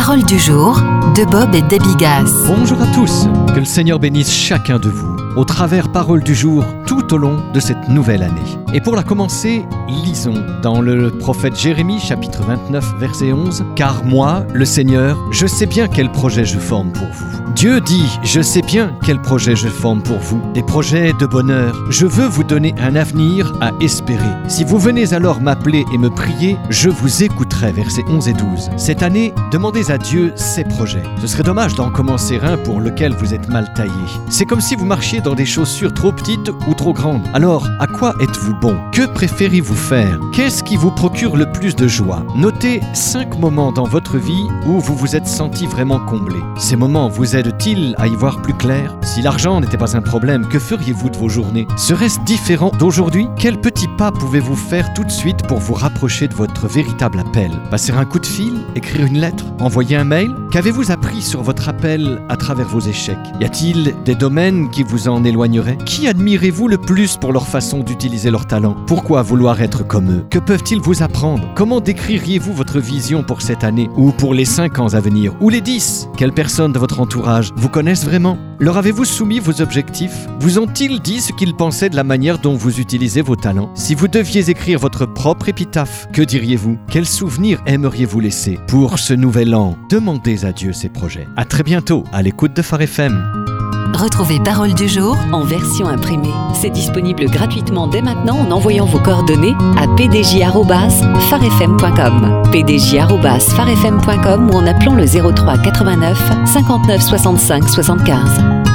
Parole du jour de Bob et Debbie Gass. Bonjour à tous, que le Seigneur bénisse chacun de vous au travers Parole du jour tout au long de cette nouvelle année. Et pour la commencer, lisons dans le prophète Jérémie chapitre 29 verset 11 « Car moi, le Seigneur, je sais bien quel projet je forme pour vous. » Dieu dit « Je sais bien quel projet je forme pour vous, des projets de bonheur. Je veux vous donner un avenir à espérer. Si vous venez alors m'appeler et me prier, je vous écouterai. » Versets 11 et 12. Cette année, demandez à Dieu ses projets. Ce serait dommage d'en commencer un pour lequel vous êtes mal taillé. C'est comme si vous marchiez dans des chaussures trop petites ou trop grandes. Alors, à quoi êtes-vous bon? Que préférez-vous faire? Qu'est-ce qui vous procure le plus de joie? Notez 5 moments dans votre vie où vous vous êtes senti vraiment comblé. Ces moments vous aident-ils à y voir plus clair? Si l'argent n'était pas un problème, que feriez-vous de vos journées? Serait-ce différent d'aujourd'hui? Quel petit pas pouvez-vous faire tout de suite pour vous rapprocher de votre véritable appel? Passer un coup de fil? Écrire une lettre? Envoyer un mail? Qu'avez-vous appris sur votre appel à travers vos échecs? Y a-t-il des domaines qui vous en éloigneraient? Qui admirez-vous le plus pour leur façon d'utiliser leur talent? Pourquoi vouloir être comme eux? Que peuvent-ils vous apprendre? Comment décririez-vous votre vision pour cette année ou pour les 5 ans à venir ou les 10? Quelles personnes de votre entourage vous connaissent vraiment? Leur avez-vous soumis vos objectifs? Vous ont-ils dit ce qu'ils pensaient de la manière dont vous utilisez vos talents? Si vous deviez écrire votre propre épitaphe, que diriez-vous? Quels souvenirs aimeriez-vous laisser pour ce nouvel an? Demandez à Dieu ses projets. À très bientôt à l'écoute de Phare FM. Retrouvez Parole du jour en version imprimée. C'est disponible gratuitement dès maintenant en envoyant vos coordonnées à pdj@farefm.com, pdj@farefm.com ou en appelant le 03 89 59 65 75.